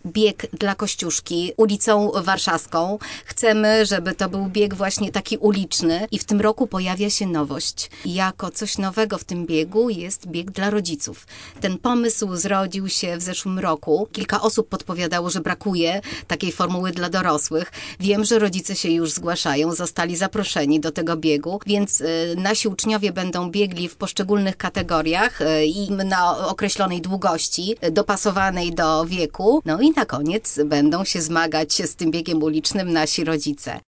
bieg dla Kościuszki ulicą Warszawską. Chcemy, żeby to był bieg właśnie taki uliczny i w tym roku pojawia się nowość. Jako coś nowego w tym biegu jest bieg dla rodziców. Ten pomysł zrodził się w zeszłym roku. Kilka osób podpowiadało, że brakuje takiej formuły dla dorosłych. Wiem, że rodzice się już zgłaszają, zostali zaproszeni do tego biegu, więc nasi uczniowie będą biegli w poszczególnych kategoriach i na określonej długości, dopasowanej do wieku. No i na koniec będą się zmagać z tym biegiem ulicznym nasi rodzice.